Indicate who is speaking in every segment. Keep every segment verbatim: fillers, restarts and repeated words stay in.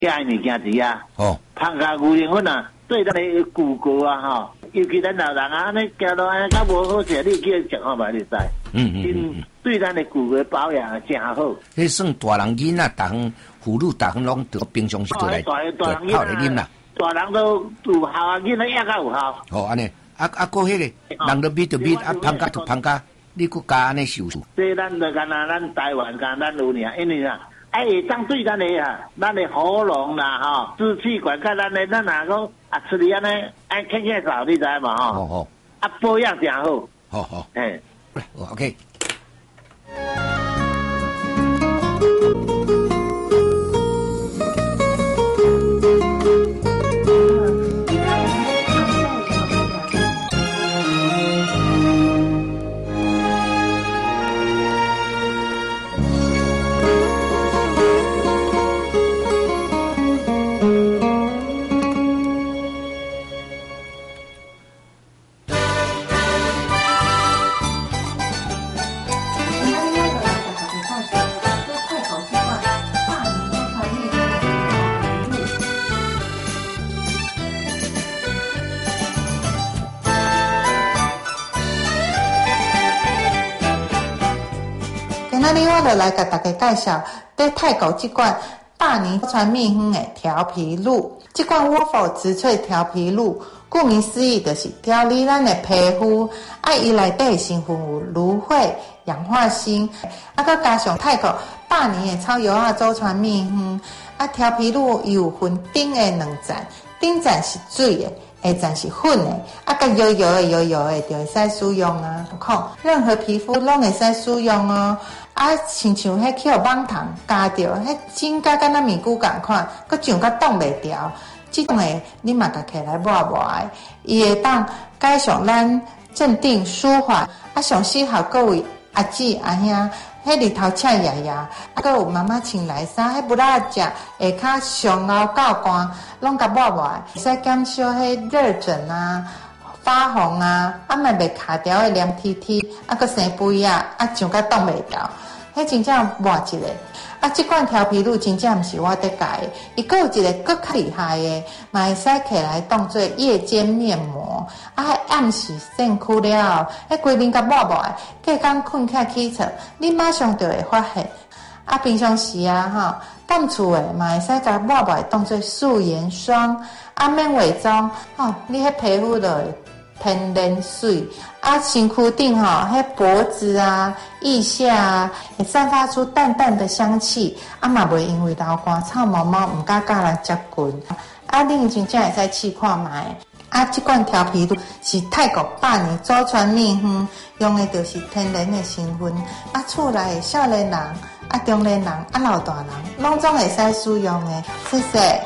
Speaker 1: 加物件子啊。
Speaker 2: 哦，
Speaker 1: 芳加牛奶粉啊，对咱的骨骼啊，吼，尤其咱老人啊，安尼行路安尼较无好食，你叫伊食看觅，你知。
Speaker 2: 嗯嗯嗯嗯，
Speaker 1: 对咱的骨骼保养真好。
Speaker 2: 迄算大人囡仔，逐项妇女逐项拢得平常时都来，
Speaker 1: 大大人
Speaker 2: 泡来啉啦。
Speaker 1: 大人都有效啊，囡仔也较有效。
Speaker 2: 哦，安尼，啊啊，过迄个人着米着米，啊芳加着芳加，你佫加安尼受受。
Speaker 1: 这咱着干那咱台湾干咱有尔，因为啊，哎，当对咱的啊，咱的喉咙啦，吼，支气管，甲咱的咱若讲啊，出去安尼，爱轻轻扫，你知嘛吼？
Speaker 2: 哦哦，
Speaker 1: 啊，保养真好。
Speaker 2: 好好，
Speaker 1: 哎
Speaker 2: ，OK。
Speaker 3: 今日我就来给大家介绍，在泰国这款大年川蜜香的调皮露。这款沃佛植萃调皮露，顾名思义就是调理咱的皮肤。啊，伊内底成分有芦荟、氧化锌，啊，佮加上泰国百年的草药啊，周川蜜香。啊，调皮露伊有分顶的两层，顶层是水的。下层是粉的，啊，甲油油的、油油的就会使使用啊。看，任何皮肤拢会使使用哦。啊，亲像迄去互网糖加着，迄真甲敢若面具共款，佮上甲挡袂牢。即种诶，你嘛甲起来抹抹的，伊会当解上咱镇定舒缓。啊，上适合各位阿姊阿兄。迄日头赤爷爷，啊，佮有妈妈穿内衫，迄不拉食，下骹上凹到寒，拢甲抹抹的，使减少迄热疹啊、发红啊，啊，莫袂卡条的凉踢踢，啊，佮生肥啊，啊，上甲挡袂牢，迄真正抹一个。啊，即款调皮露真正毋是我伫改的，伊佫有一个佫较厉害的，嘛会使起来当做夜间面膜，啊，迄暗时身躯了后，迄规面甲抹抹的，隔工困起起床，你马上就会发现。啊，平常时啊，吼，当厝的嘛会使甲抹抹当做素颜霜，啊，免化妆，吼，你迄皮肤就会天然水。啊，身躯顶吼，迄脖子啊、腋下啊，会散发出淡淡的香气，啊嘛袂因为流汗、臭毛毛，毋敢甲人接近。啊，你真正会使试看卖。啊，这款调皮露是泰国百年祖传秘方，用的就是天然的成分。啊，厝内的少年人、啊中年人、啊老大人，拢总会使使用的。谢谢。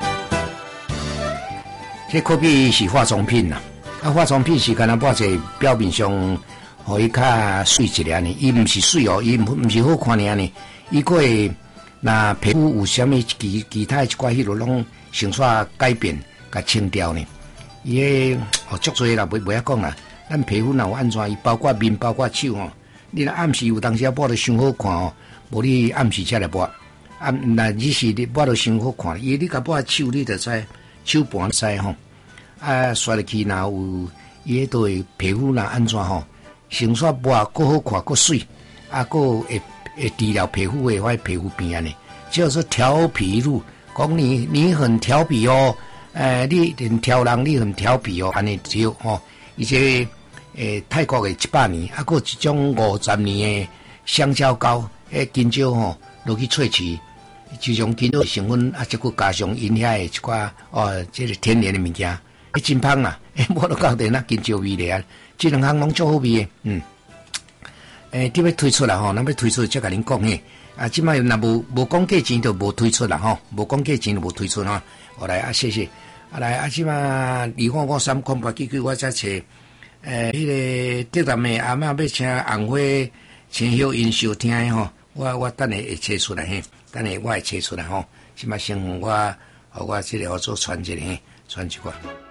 Speaker 2: 这可比是化妆品啦。啊，化妆品是干那抹者表面上，互伊较水一点呢，伊毋是水哦，伊毋毋是好看尔呢，伊佫会那皮肤有啥物其其他一寡迄落拢成煞改变，甲清掉呢。伊个哦足多啦，袂袂晓讲啦。咱皮肤若有安怎，伊包括面，包括手吼，你若暗时有当时啊抹得伤好看哦，无你暗时才来抹，啊，那你是你抹得伤好看，伊你甲抹手，你就知手盘使吼。啊，刷入去若有伊迄度皮肤若安怎吼，成煞抹佫好看佫水，啊，佫会会治疗皮肤的迄皮肤病安尼，叫做调皮露。讲你你很调皮哦，诶、呃，你很挑人，你很调皮哦，安尼就吼。而且诶，泰国的一百年，啊，佫一种五十年的香蕉膏，迄金蕉吼落去萃取，就种金蕉成分，啊，再佫加上因遐的一寡哦，即、這個天然的物件。诶，真芳啦！诶，我都搞定那金蕉味咧，这两项拢足好味诶。嗯，诶，伫要推出啦吼，咱要推出才甲恁讲嘿。啊，即摆若无无讲价钱就无推出啦吼，无讲价钱就无推出吼。好来啊，谢谢。啊来啊，即摆二五五三空白几句我才找。诶，迄、那个德南的阿嬷要请红花请休因收听诶吼，我我等下会找出来嘿，等下我会找出来吼。即摆先我互我即个合作传一个嘿，传一寡。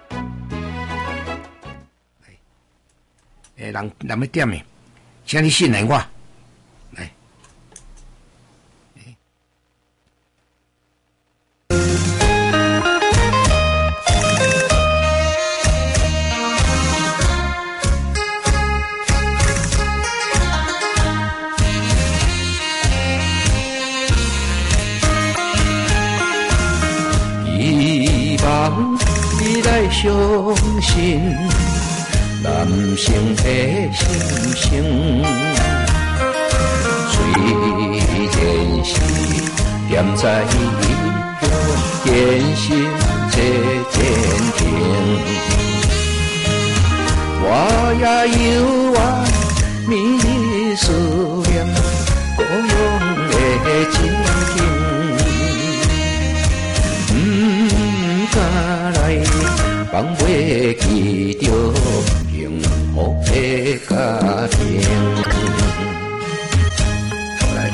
Speaker 2: 诶，人人要点诶，请你信任我，来。 你来相信男性的心声，虽然是踮在异乡，艰辛这坚定，我也有我迷思念故乡的情景。来放袂记着幸福的家庭。来，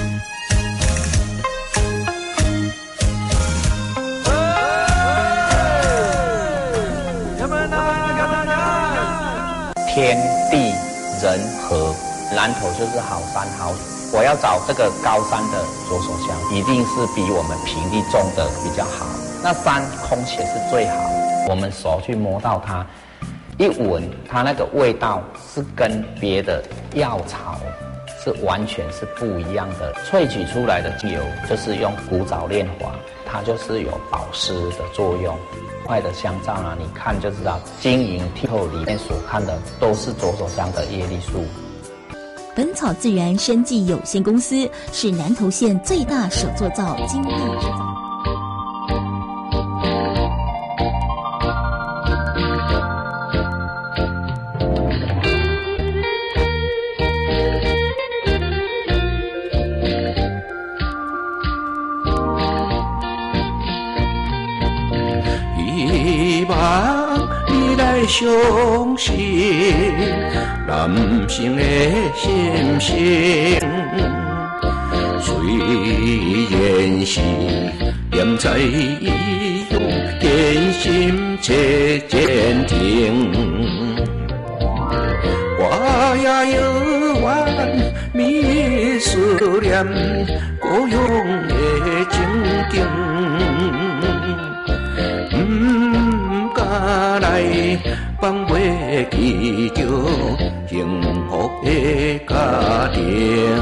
Speaker 4: 天地人和，南投就是好山好水。我要找这个高山的左手香，一定是比我们平地种的比较好。那山空气是最好，我们手去摸到它，一闻它那个味道是跟别的药草是完全是不一样的。萃取出来的精油就是用古早炼华，它就是有保湿的作用。块的香皂啊，你看就知道，晶莹剔透里面所看的都是左手香的叶绿素。
Speaker 5: 本草自然生技有限公司是南投县最大手作皂精密制造。
Speaker 2: 希望你来相信男性的心声，虽然是踮在异乡，艰辛且坚定，我也有我迷思念故乡的情景。来放袂记着幸福的家庭。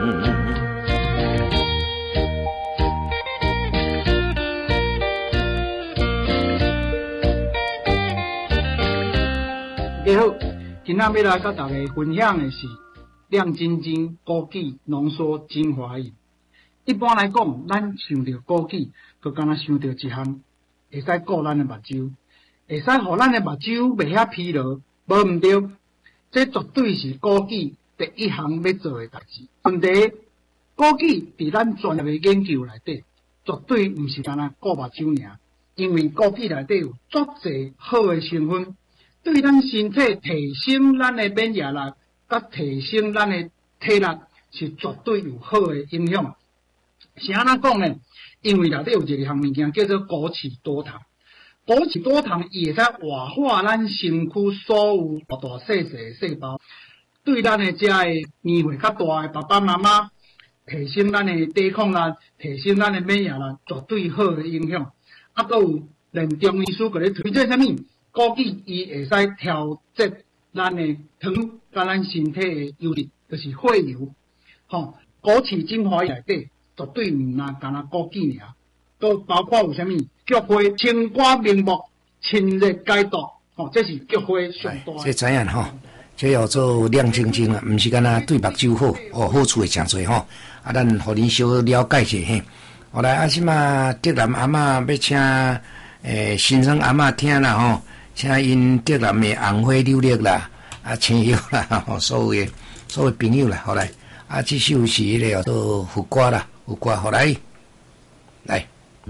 Speaker 6: 大家好，今仔要来甲大家分享的是亮晶晶枸杞浓缩精华饮。一般来讲，咱想到枸杞，就敢若想到一项会使顾咱的目睭。会使互咱的目睭袂遐疲劳，无毋对，这绝对是枸杞第一项要做的代志。问题，枸杞伫咱专业的研究内底，绝对毋是干那顾目睭尔，因为枸杞内底有足侪好的成分，对咱身体提升咱的免疫力，甲提升咱的体力是绝对有好的影响。是安怎讲呢？因为内底有一个项物件叫做枸杞多糖。枸杞多糖伊会使活化咱身躯所有大大细细的细胞，对咱的遮个年岁较大的爸爸妈妈，提升咱的抵抗力，提升咱的免疫力，绝对好的影响。啊，搁有连中医师个咧推荐啥物？枸杞伊会使调节咱的糖，甲咱身体的油脂，就是血油。吼，枸杞精华内底绝对毋单干那枸杞尔。都包括有啥物菊花、青瓜、明目、清热解毒，哦，这是菊花上大。
Speaker 2: 这知影吼，这要做亮晶晶啊，毋是干那对目睭好，哦，好处会诚多吼。啊，咱互恁小了解者嘿。后来啊，即嘛德南阿嬷要请诶新生阿嬷听啦吼，请因德南的红花柳叶啦、啊青叶啦，吼，所有的所有朋友啦，后来啊，这首是迄个叫做副歌啦，副歌，后来来。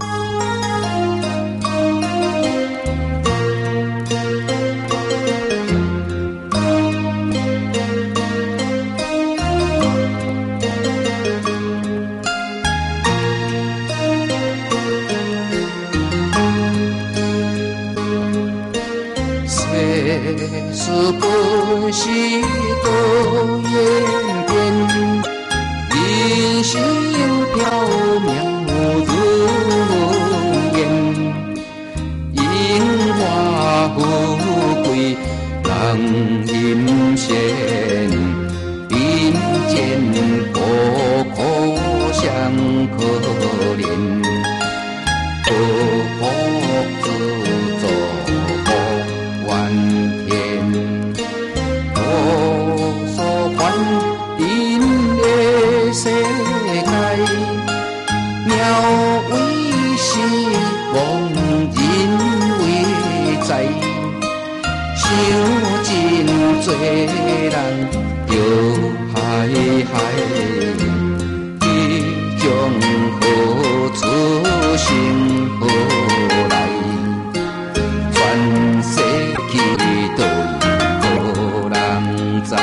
Speaker 2: 世事本是多演变，人生缥缈如烟，荣华富贵人人羡，人间苦苦相可怜，可福自做人着海海，你将何处寻何来？全世界都无人知。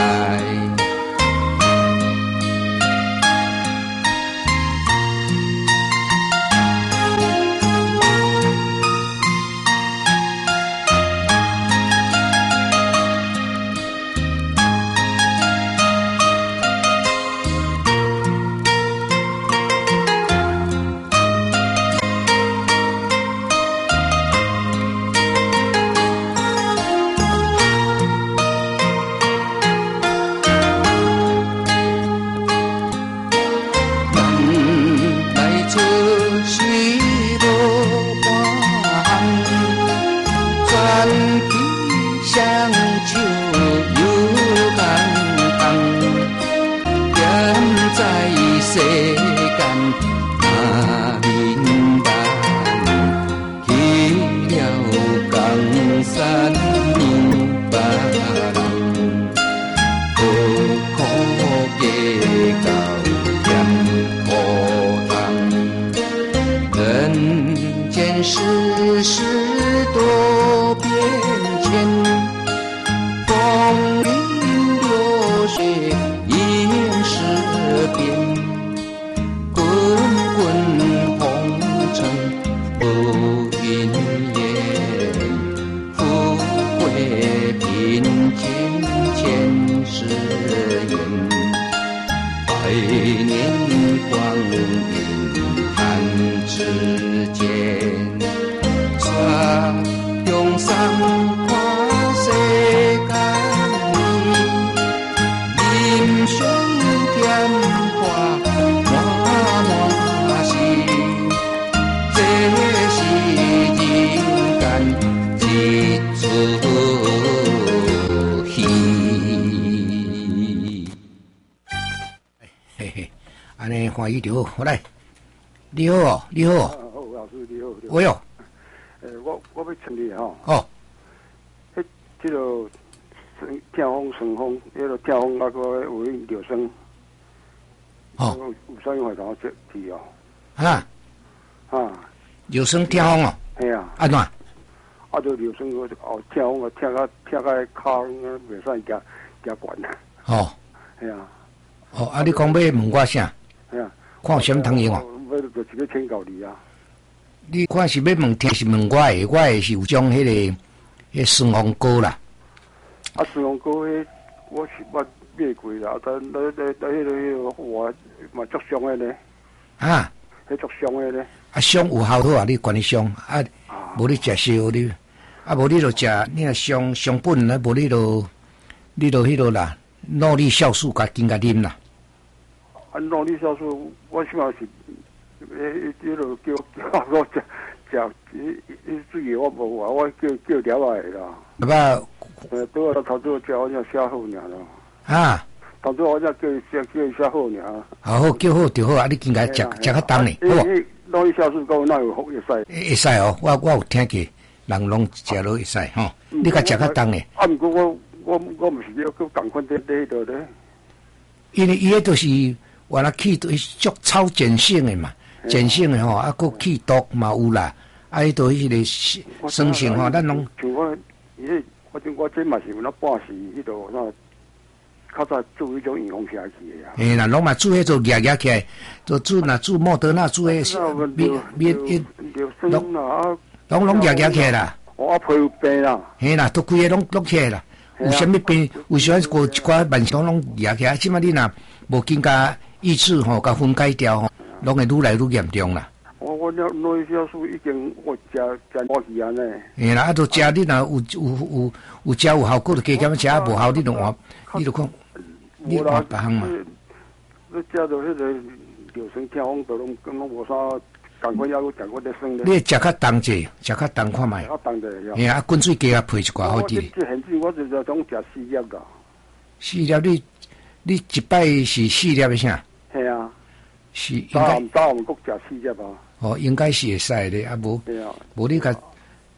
Speaker 2: 欢喜就好，来，你好哦，你好哦。
Speaker 7: 好，老师你好。
Speaker 2: 喂哟。
Speaker 7: 诶，我我要请你吼。
Speaker 2: 哦。
Speaker 7: 迄，即个听风顺风，迄个听风那个有音留声。
Speaker 2: 哦。
Speaker 7: 有啥用会当我接提哦？
Speaker 2: 啊。
Speaker 7: 啊。
Speaker 2: 留声听风哦。
Speaker 7: 系啊。
Speaker 2: 安怎？
Speaker 7: 啊，就留声我哦，听风啊，听到听到骹袂使加加悬啊。
Speaker 2: 哦。
Speaker 7: 系啊。
Speaker 2: 哦，啊，你讲要问我啥？
Speaker 7: 系啊。
Speaker 2: 看什么汤圆哦？
Speaker 7: 我就是要请教你啊。
Speaker 2: 你看是要问，听是问我的，我的是有种迄、那个迄顺风糕啦。
Speaker 7: 啊，顺风糕迄，我是捌买过啦，但那那那迄个迄个我嘛足香的呢。啊？迄足香的呢。
Speaker 2: 啊，香有效好啊，你管你香啊，无你食烧你，啊无你就食，你若香香本啊，无你就你就迄落啦，脑力酵素甲紧甲啉啦。
Speaker 7: 啊，脑力酵素，我起码是，诶，迄落叫叫我食食，迄迄水我无话，我叫叫了来啦。
Speaker 2: 爸爸，
Speaker 7: 呃，拄啊头拄食我只写好尔咯。
Speaker 2: 啊？
Speaker 7: 头拄我只叫叫叫伊写好尔。
Speaker 2: 好好叫好就好啊！你应该食食较重呢，好无？
Speaker 7: 脑力酵素讲哪有会使？
Speaker 2: 会使哦，我我有听过，人拢食落会使吼。你甲食较重呢？
Speaker 7: 啊，毋过我我我毋是要去共款在在迄度咧。
Speaker 2: 因为伊迄都是。原来气都是足超碱性的嘛，碱性的吼，啊，佮气毒嘛有啦，啊，迄都迄个酸性吼，咱拢。
Speaker 7: 像我，迄我真我真嘛是有那半时迄度那，较早做迄种预防下去的呀。
Speaker 2: 嘿啦，拢嘛做迄种压压起来，就做那做莫德纳做迄免免一，
Speaker 7: 拢
Speaker 2: 拢拢压压起来啦。
Speaker 7: 我皮有病啦。
Speaker 2: 嘿啦，都规个拢落起来啦。有啥物病？有啥过一寡慢性拢压起来，即摆你若无紧加。意志吼，甲分解掉吼，拢会愈来愈严重啦。
Speaker 7: 我我那那酵素已经我食食好几安呢。
Speaker 2: 嘿啦，啊，都食你若有有有有食有效果，就加减食，无效你就换，你就看，你换别项嘛。
Speaker 7: 你食到迄个流声听风，都拢拢无啥，赶快要赶快的生的。
Speaker 2: 你食较重者，食较重看卖。
Speaker 7: 较重者。
Speaker 2: 嘿啊，滚水加啊配一寡好啲。
Speaker 7: 这现在我就是种食四粒噶。
Speaker 2: 四粒你你一摆是四粒的啥？
Speaker 7: 系啊，
Speaker 2: 是应
Speaker 7: 该早晚各食四粒啊。
Speaker 2: 哦，应该是会使的，啊无，无你甲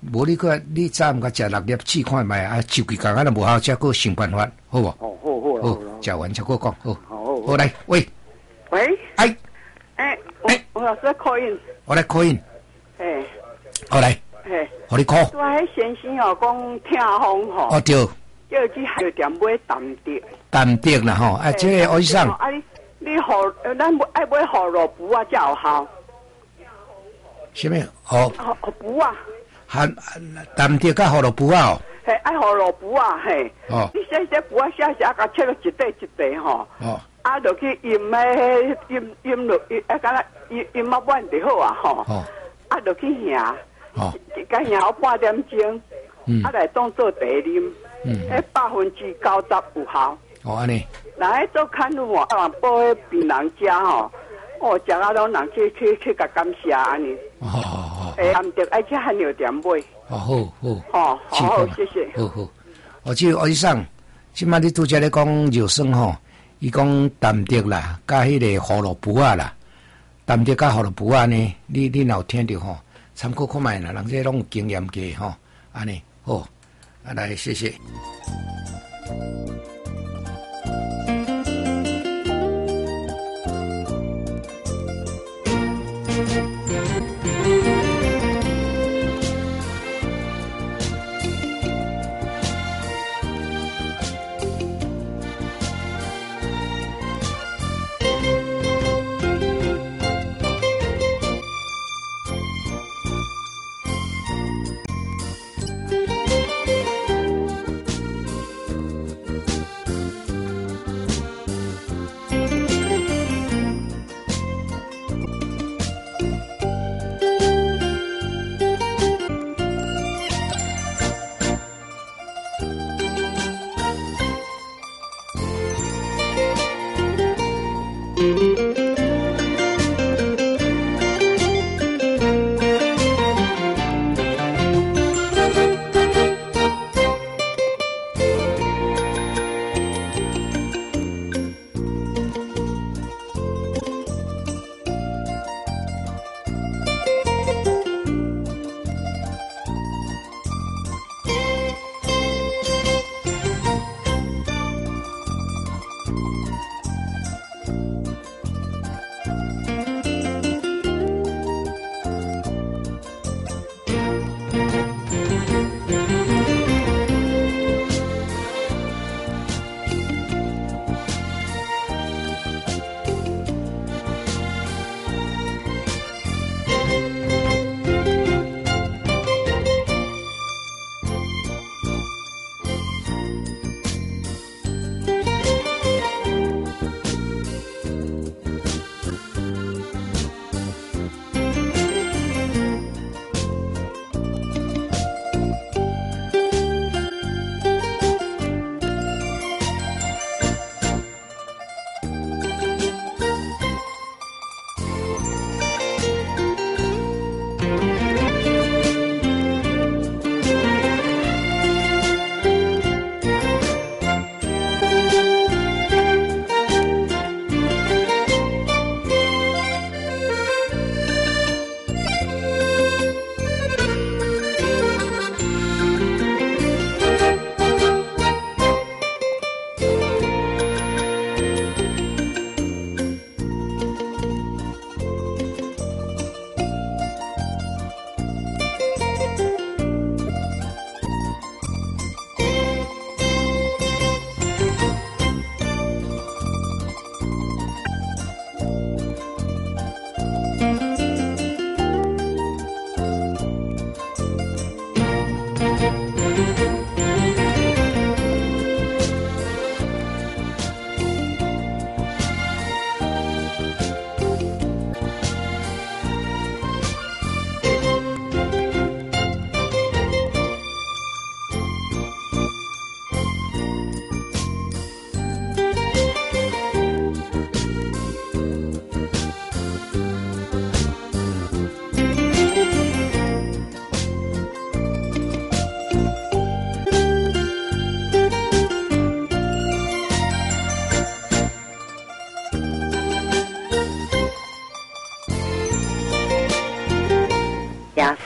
Speaker 2: 无你个你早毋甲食六粒试看卖啊，手机讲啊，若无效，则个想办法，好无？
Speaker 7: 哦，好好
Speaker 2: 好，食完则个讲，好。
Speaker 7: 好好。
Speaker 2: 好来，喂，
Speaker 8: 喂，
Speaker 2: 哎，
Speaker 8: 哎，我我老师call in，
Speaker 2: 我来 call in，
Speaker 8: 哎，
Speaker 2: 好来，
Speaker 8: 哎，
Speaker 2: 互你 call。
Speaker 8: 拄迄先生哦，讲听风吼，
Speaker 2: 哦对，
Speaker 8: 叫去还有点买淡滴，
Speaker 2: 淡滴啦吼，啊，这个我上，
Speaker 8: 啊你你好，咱爱买胡萝卜啊才有效，
Speaker 2: 什么？哦，
Speaker 8: 胡胡卜啊，
Speaker 2: 含淡滴甲胡萝卜啊？
Speaker 8: 嘿，爱胡萝卜啊，嘿，
Speaker 2: 哦，
Speaker 8: 你写写卜啊写写，甲切了一块一块吼，
Speaker 2: 哦，
Speaker 8: 啊，落去腌诶，腌腌落，啊，敢若腌腌啊碗就好啊，吼，
Speaker 2: 哦，
Speaker 8: 啊，落去遐，
Speaker 2: 哦，
Speaker 8: 甲遐好半点钟，
Speaker 2: 嗯，
Speaker 8: 啊来当做茶啉，
Speaker 2: 嗯，
Speaker 8: 迄百分之九十有效。
Speaker 2: 哦，安尼，
Speaker 8: 来做看护哦，啊，报迄病人家吼，哦，食啊拢人去去去甲感谢安尼。
Speaker 2: 哦哦
Speaker 8: 诶，含着而且还有点买。
Speaker 2: 哦，好好，
Speaker 8: 好，好好，谢谢。
Speaker 2: 好好，我即我上，即摆你拄则咧讲肉酸吼，伊讲淡滴啦，甲迄个胡萝卜啊啦，淡滴甲胡萝卜啊呢，你你若有听着吼，参考看卖啦，人这拢有经验嘅吼，安尼好，啊来谢谢。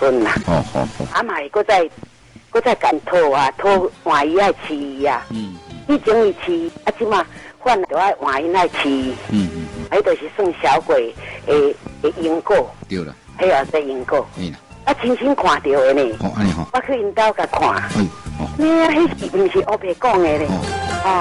Speaker 9: 分啦。
Speaker 10: 哦好好。
Speaker 9: 啊嘛会搁再搁再干拖啊，拖换伊爱饲伊啊。嗯。以前伊饲，啊即嘛换着爱换伊爱饲伊。嗯嗯嗯。迄就是算小鬼诶诶因果。
Speaker 10: 对啦。
Speaker 9: 迄啊在因果。
Speaker 10: 嗯啦。
Speaker 9: 啊亲亲看到的呢。
Speaker 10: 哦安尼吼。
Speaker 9: 我去因兜甲看。
Speaker 10: 哎。哦。
Speaker 9: 咩啊？迄是毋是乌白讲的咧？哦。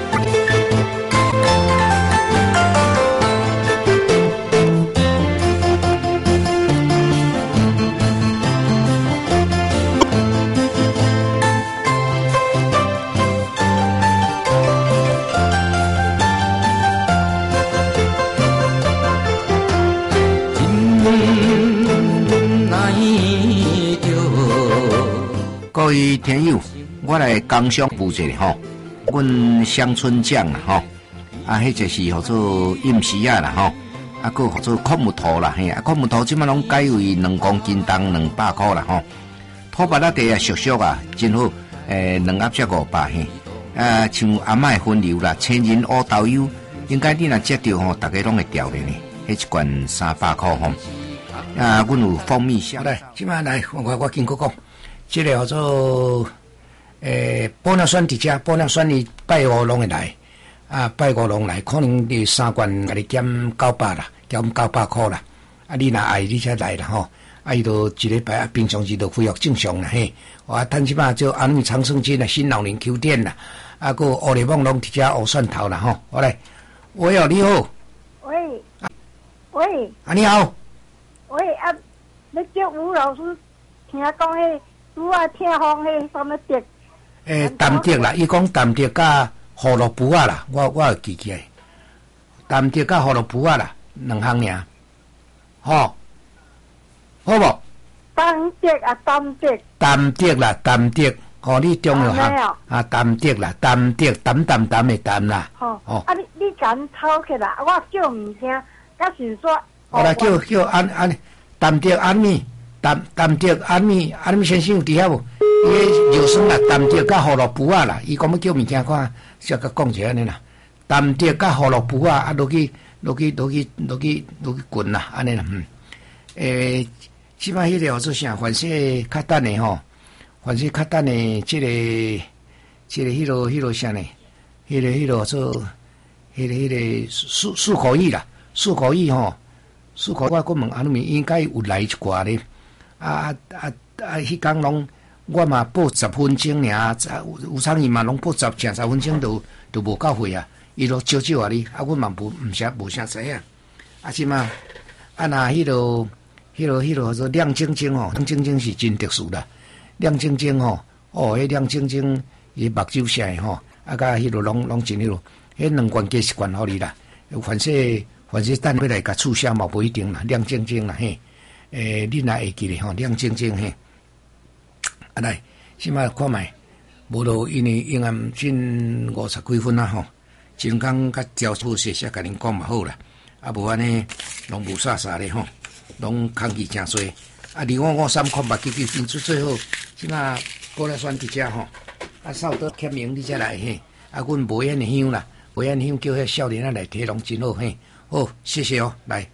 Speaker 2: 各位听友，我来工商部一下吼，阮乡村酱啦吼，啊，迄就是叫做饮食啊啦吼，啊，佮叫做枯木头啦嘿，啊，枯木头即摆拢改为两公斤重两百块啦吼，土白仔地啊熟熟啊，真好，诶，两盒才五百嘿，啊，像阿嬷分流啦，千人乌豆油，应该你若食着吼，大家拢会调的呢，迄一罐三百块吼，啊，阮有蜂蜜虾来，即摆来，我我我经过讲。这个叫做诶，玻尿酸伫遮，玻尿酸你拜五拢会来，啊，拜五拢来，可能你三罐甲你减九百啦，减九百块啦，啊，你若爱你才来啦吼，啊，伊就一礼拜啊，平常时就恢复正常啦嘿，啊，趁即摆就安尼长生津啦，新老年 Q 点啦，啊，个乌里梦拢伫遮乌蒜头啦吼，我来，喂哦，你好，
Speaker 11: 喂，啊、喂，
Speaker 2: 啊，你好，
Speaker 11: 喂啊，你叫吴老师，听讲迄。拄啊，听风迄什么碟？
Speaker 2: 诶，淡碟啦，伊讲淡碟甲胡萝卜啊啦，我我会记起来。淡碟甲胡萝卜啊啦，两项尔，吼，好无？
Speaker 11: 淡碟啊，淡碟。
Speaker 2: 淡碟啦，淡碟，吼，你中了哈？啊，淡碟啦，淡碟，淡淡淡的淡啦。
Speaker 11: 吼，哦，啊，你你敢抄起来，我叫唔听，假是说。
Speaker 2: 我来叫叫安安淡碟安咪。淡淡碟安咪安咪先生有伫遐无？伊肉酸啦，淡碟甲胡萝卜啊啦，伊讲要叫物件看，才甲讲者安尼啦。淡碟甲胡萝卜啊，啊落去落去落去落去落去滚啦，安尼啦。嗯，诶，即摆迄个叫做啥？凡是较等的吼，凡是较等的即个即个迄落迄落啥呢？迄个迄落做迄个迄个漱漱口液啦，漱口液吼，漱口我我问安尼应该有来一寡咧。啊啊啊！迄工拢我嘛报十分钟尔，有有苍蝇嘛拢报十正十分钟都都无够会啊！伊都少少啊哩，啊，阮嘛无毋啥无啥知影。啊，即嘛啊那迄落迄落迄落说亮晶晶吼，亮晶晶是真特殊啦。亮晶晶吼，哦，迄亮晶晶伊目睭啥的吼，啊，甲迄落拢拢真迄落，迄两罐加一罐互你啦。凡是凡是等要来甲促销嘛，无一定啦，亮晶晶啦嘿。诶，你若会记咧吼，亮晶晶嘿，啊来，即摆看卖，无咯，因为应暗先五十几分啊吼，真讲甲调出些些甲恁讲嘛好啦，啊无安尼拢无啥啥咧吼，拢空气诚衰，啊二五五三看目睭睭变出最后，即摆过来选伫遮吼，啊扫到签名你才来嘿，啊阮无烟的香啦，无烟香叫迄少年仔来摕拢真好嘿，好谢谢哦，来。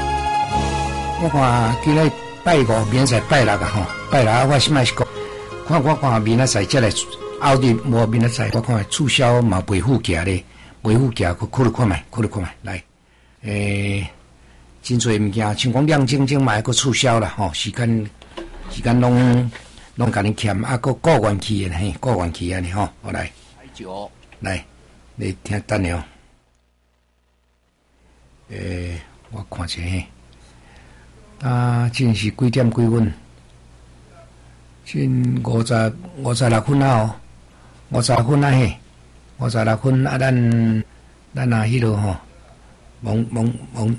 Speaker 2: 我看今日拜五明仔拜六啊吼，拜六我先卖是讲，看看我看明仔载再来后日无明仔载，我看促销嘛卖副价咧，卖副价，看看看卖，看看卖，来，诶、欸，真侪物件，像讲亮晶晶嘛还佫促销啦，吼、哦，时间时间拢拢甲你欠，啊，佫过元期诶，嘿，过元期安尼吼，我来，
Speaker 10: 酒，
Speaker 2: 来，你听等下哦，诶、欸，我看一下，啊，真是几点几分？真五十五十六分啊！哦，五十六分啊嘿，五十六分啊！咱咱啊，迄落吼，蒙蒙蒙。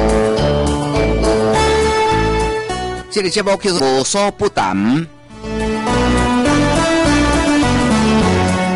Speaker 10: 这个节目叫做无所不谈。